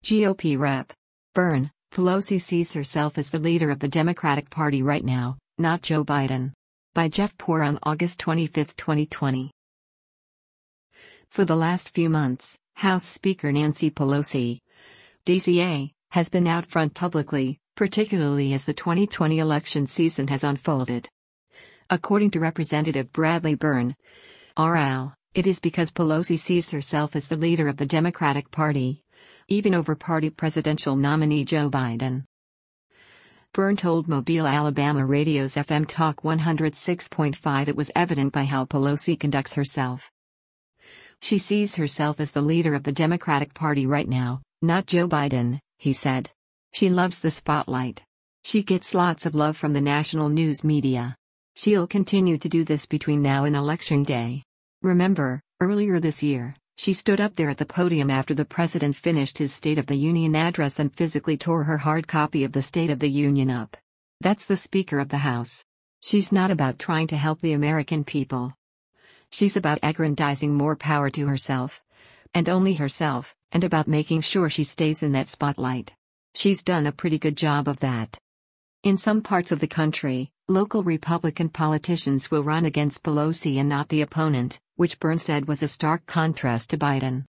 GOP Rep. Bern, Pelosi sees herself as the leader of the Democratic Party right now, not Joe Biden. By Jeff Poor on August 25, 2020. For the last few months, House Speaker Nancy Pelosi, DCA, has been out front publicly, particularly as the 2020 election season has unfolded. According to Representative Bradley Byrne, RL, it is because Pelosi sees herself as the leader of the Democratic Party, even over party presidential nominee Joe Biden. Byrne told Mobile, Alabama radio's FM Talk 106.5 it was evident by how Pelosi conducts herself. She sees herself as the leader of the Democratic Party right now, not Joe Biden, he said. She loves the spotlight. She gets lots of love from the national news media. She'll continue to do this between now and Election Day. Remember, earlier this year, she stood up there at the podium after the president finished his State of the Union address and physically tore her hard copy of the State of the Union up. That's the Speaker of the House. She's not about trying to help the American people. She's about aggrandizing more power to herself, and only herself, and about making sure she stays in that spotlight. She's done a pretty good job of that. In some parts of the country, local Republican politicians will run against Pelosi and not the opponent, which Byrne said was a stark contrast to Biden.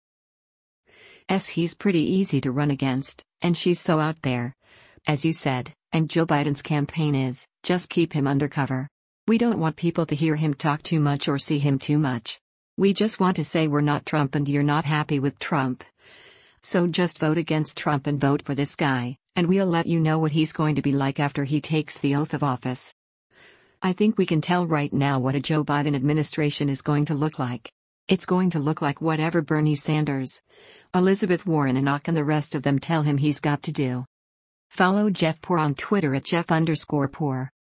He's pretty easy to run against, and she's so out there. As you said, and Joe Biden's campaign is, just keep him undercover. We don't want people to hear him talk too much or see him too much. We just want to say we're not Trump and you're not happy with Trump. So just vote against Trump and vote for this guy, and we'll let you know what he's going to be like after he takes the oath of office. I think we can tell right now what a Joe Biden administration is going to look like. It's going to look like whatever Bernie Sanders, Elizabeth Warren and the rest of them tell him he's got to do. Follow Jeff Poor on Twitter at Jeff_Poor.